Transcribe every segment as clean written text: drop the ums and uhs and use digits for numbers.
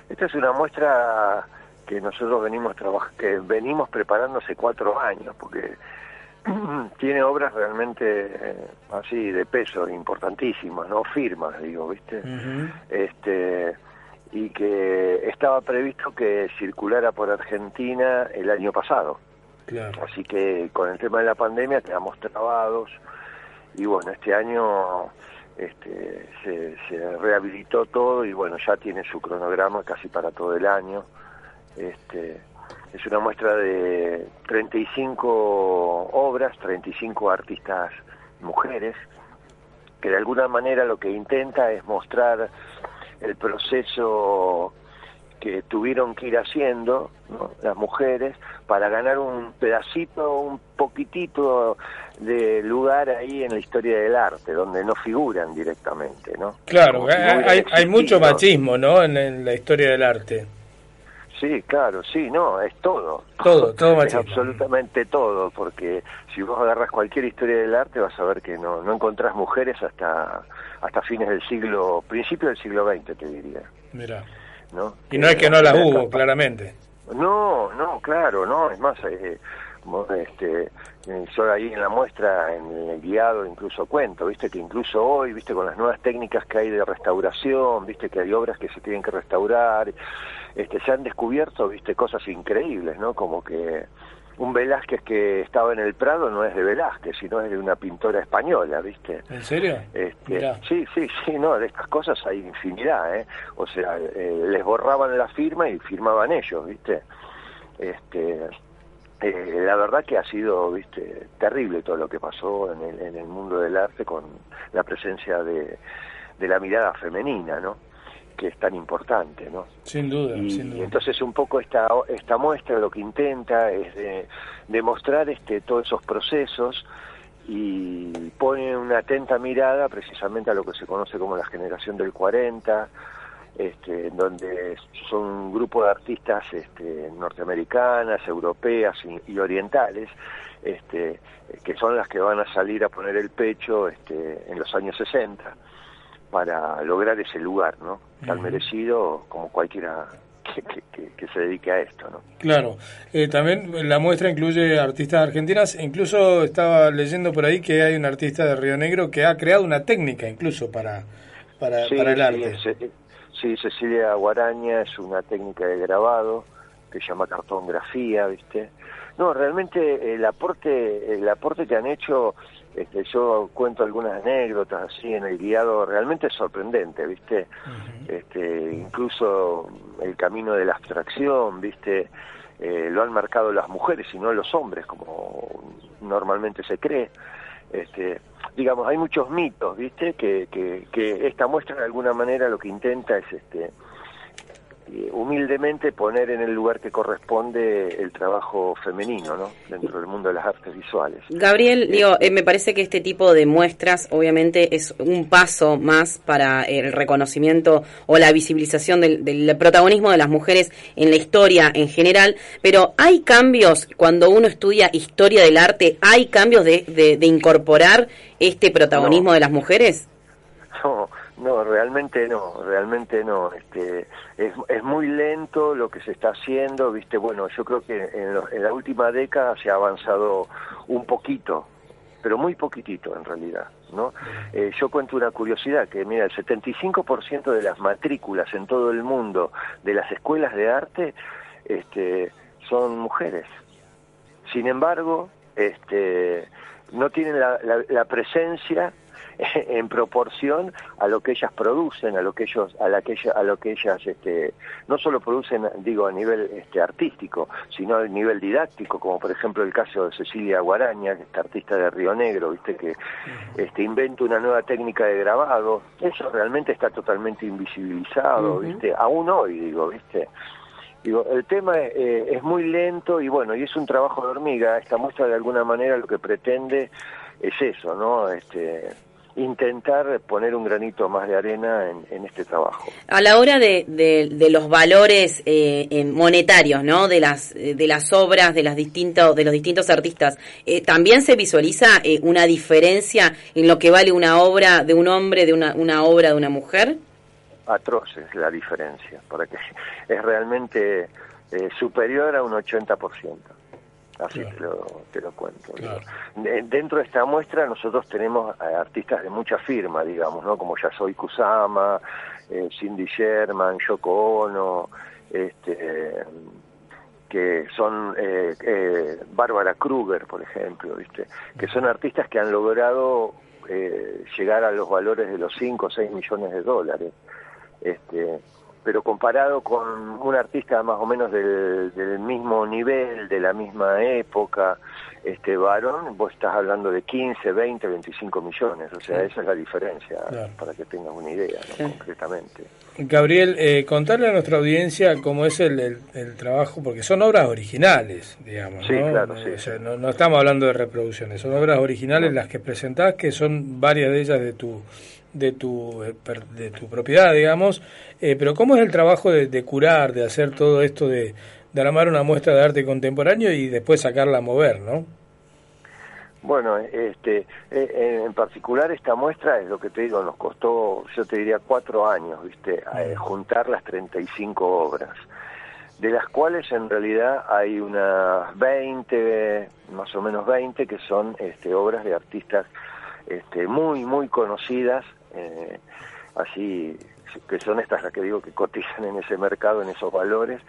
Esta es una muestra que nosotros venimos preparando hace 4 años, porque tiene obras realmente así de peso, importantísimas, no firmas, digo, ¿viste? Y que estaba previsto que circulara por Argentina el año pasado. Claro. Así que con el tema de la pandemia quedamos trabados, y bueno, este año se rehabilitó todo, y bueno, ya tiene su cronograma casi para todo el año. Es una muestra de 35 obras, 35 artistas mujeres, que de alguna manera lo que intenta es mostrar el proceso que tuvieron que ir haciendo, ¿no?, las mujeres, para ganar un pedacito, un poquitito de lugar ahí en la historia del arte, donde no figuran directamente, ¿no? Claro, Si no hay mucho machismo, ¿no?, en la historia del arte. Sí, claro, sí, no, es todo. Todo machismo. Es absolutamente todo, porque si vos agarras cualquier historia del arte vas a ver que no encontrás mujeres hasta fines del principio del siglo XX, te diría. Mirá. ¿No? Y no es que no las hubo, claramente. No, claro, no, es más, yo ahí en la muestra, en el guiado, incluso cuento, viste, que incluso hoy, viste, con las nuevas técnicas que hay de restauración, viste, que hay obras que se tienen que restaurar, se han descubierto, viste, cosas increíbles, ¿no? Como que un Velázquez que estaba en el Prado no es de Velázquez, sino es de una pintora española, ¿viste? ¿En serio? Sí, no, de estas cosas hay infinidad, ¿eh? O sea, les borraban la firma y firmaban ellos, ¿viste? La verdad que ha sido, ¿viste?, terrible todo lo que pasó en el mundo del arte con la presencia de la mirada femenina, ¿no?, que es tan importante, ¿no? Sin duda, sin duda. Y entonces un poco esta muestra lo que intenta es demostrar todos esos procesos, y pone una atenta mirada precisamente a lo que se conoce como la generación del 40, donde son un grupo de artistas norteamericanas, europeas y orientales, que son las que van a salir a poner el pecho en los años 60 para lograr ese lugar, ¿no?, tan merecido como cualquiera que se dedique a esto, ¿no? Claro. También la muestra incluye artistas argentinas. Incluso estaba leyendo por ahí que hay un artista de Río Negro que ha creado una técnica incluso para el arte. Sí, Cecilia Guaraña es una técnica de grabado que se llama cartografía, ¿viste? No, realmente el aporte que han hecho, yo cuento algunas anécdotas así en el guiado, realmente es sorprendente, ¿viste? Incluso el camino de la abstracción, ¿viste? Lo han marcado las mujeres y no los hombres, como normalmente se cree. Digamos, hay muchos mitos, ¿viste?, que esta muestra de alguna manera lo que intenta es humildemente poner en el lugar que corresponde el trabajo femenino, ¿no?, dentro del mundo de las artes visuales. Gabriel, me parece que este tipo de muestras obviamente es un paso más para el reconocimiento o la visibilización del protagonismo de las mujeres en la historia en general, pero hay cambios cuando uno estudia historia del arte, hay cambios de incorporar este protagonismo de las mujeres. No, realmente no. Es muy lento lo que se está haciendo, ¿viste? Bueno, yo creo que en la última década se ha avanzado un poquito, pero muy poquitito en realidad, ¿no? Yo cuento una curiosidad, que mira, el 75% de las matrículas en todo el mundo de las escuelas de arte son mujeres. Sin embargo, no tienen la presencia en proporción a lo que ellas producen, a lo que ellas no solo producen, digo, a nivel artístico, sino a nivel didáctico, como por ejemplo el caso de Cecilia Guaraña, esta artista de Río Negro, ¿viste?, que inventa una nueva técnica de grabado. Eso realmente está totalmente invisibilizado, ¿viste?, aún hoy, ¿viste? El tema es muy lento y bueno, y es un trabajo de hormiga. Esta muestra de alguna manera lo que pretende es eso, ¿no?, intentar poner un granito más de arena en este trabajo. A la hora de los valores monetarios, ¿no?, de las obras de los distintos artistas, también se visualiza una diferencia en lo que vale una obra de un hombre de una obra de una mujer. atroces la diferencia, para que es realmente superior a un 80%. Así claro. te lo cuento. Claro. Dentro de esta muestra nosotros tenemos artistas de mucha firma, digamos, ¿no? Como Yasoi Kusama, Cindy Sherman, Yoko Ono, que son Bárbara Kruger, por ejemplo, ¿viste? Que son artistas que han logrado llegar a los valores de los 5 o 6 millones de dólares. Pero comparado con un artista más o menos del mismo nivel, de la misma época, varón, vos estás hablando de 15, 20, 25 millones, o sea, esa es la diferencia, claro. Para que tengas una idea, ¿no? Concretamente. Gabriel, contarle a nuestra audiencia cómo es el trabajo, porque son obras originales, digamos, sí, ¿no? Claro, sí. O sea, no estamos hablando de reproducciones, son obras originales las que presentás, que son varias de ellas de tu propiedad, digamos, pero ¿cómo es el trabajo de curar, de hacer todo esto, de armar una muestra de arte contemporáneo y después sacarla a mover, ¿no? Bueno, en particular esta muestra es lo que te digo, nos costó, yo te diría 4 años, ¿viste? Juntar las 35 obras, de las cuales en realidad hay unas 20, más o menos 20, que son obras de artistas muy, muy conocidas, así que son estas las que digo que cotizan en ese mercado, en esos valores.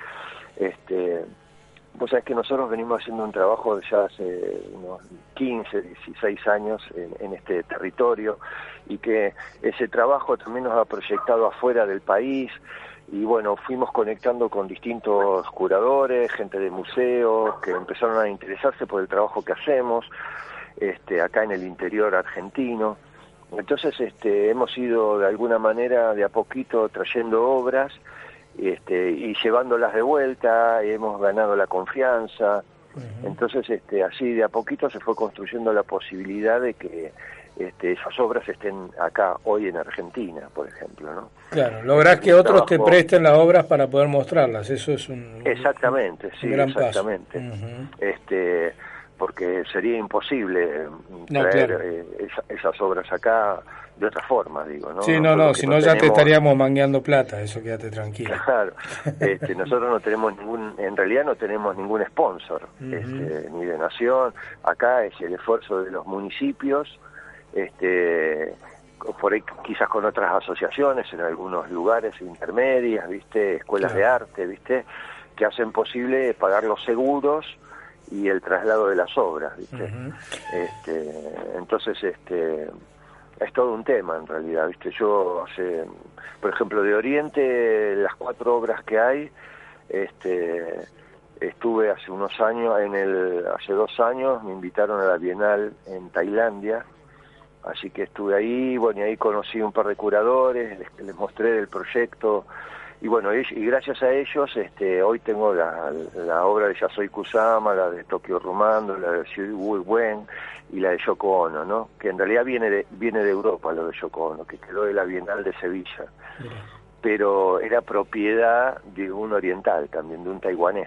Vos sabés que nosotros venimos haciendo un trabajo ya hace unos 15, 16 años en este territorio, y que ese trabajo también nos ha proyectado afuera del país, y bueno, fuimos conectando con distintos curadores, gente de museos, que empezaron a interesarse por el trabajo que hacemos acá en el interior argentino. Entonces hemos ido de alguna manera de a poquito trayendo obras y llevándolas de vuelta, y hemos ganado la confianza. Entonces así de a poquito se fue construyendo la posibilidad de que esas obras estén acá hoy en Argentina, por ejemplo, ¿no? Claro, lográs que otros te presten las obras para poder mostrarlas, eso es exactamente, un sí, gran exactamente. Porque sería imposible traer esas obras acá de otra forma, digo, ¿no? Sí, no, si no ya te estaríamos mangueando plata, eso quédate tranquilo. Claro, nosotros no tenemos en realidad no tenemos ningún sponsor, ni de nación, acá es el esfuerzo de los municipios, por ahí quizás con otras asociaciones en algunos lugares intermedias, ¿viste? Escuelas de arte, ¿viste? Que hacen posible pagar los seguros y el traslado de las obras, ¿viste? Entonces es todo un tema en realidad, ¿viste? Yo por ejemplo, de Oriente, las 4 obras que hay, estuve hace unos años, hace 2 años me invitaron a la Bienal en Tailandia, así que estuve ahí, bueno, y ahí conocí un par de curadores, les mostré el proyecto. Y bueno, y gracias a ellos hoy tengo la obra de Yasoi Kusama, la de Tokyo Rumando, la de Xu Wen y la de Yoko Ono, ¿no? Que en realidad viene de Europa, lo de Yoko Ono, que quedó de la Bienal de Sevilla. Mira. Pero era propiedad de un oriental también, de un taiwanés.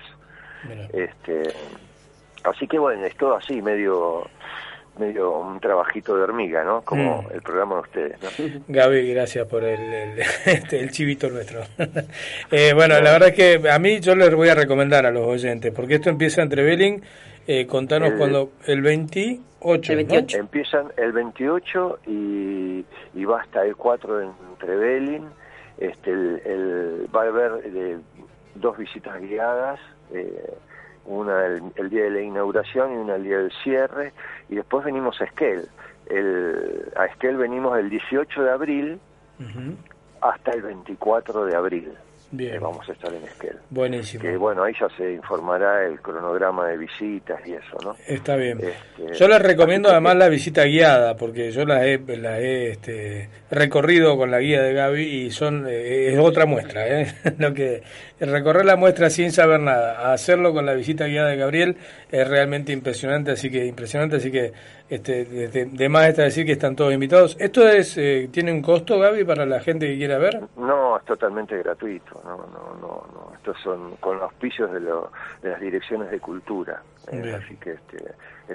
Así que bueno, es todo así, medio un trabajito de hormiga, ¿no? Como el programa de ustedes, ¿no? Gaby, gracias por el chivito nuestro. Bueno, la verdad es que a mí yo les voy a recomendar a los oyentes, porque esto empieza en Trevelin, contanos cuando, el 28, el 28. ¿no? Empiezan el 28 y va hasta el 4 en Trevelin. Va a haber 2 visitas guiadas, una el día de la inauguración y una el día del cierre, y después venimos a Esquel. A Esquel venimos el 18 de abril hasta el 24 de abril. Bien. Vamos a estar en Esquel. Buenísimo. Que bueno, ahí ya se informará el cronograma de visitas y eso, ¿no? Está bien. Yo les recomiendo además la visita guiada, porque yo la he recorrido con la guía de Gaby y es otra muestra, Lo que recorrer la muestra sin saber nada, hacerlo con la visita guiada de Gabriel es realmente impresionante, así que de más está decir que están todos invitados. ¿Esto tiene un costo, Gaby, para la gente que quiera ver? No, es totalmente gratuito. No. Estos son con los auspicios de las direcciones de cultura. Así que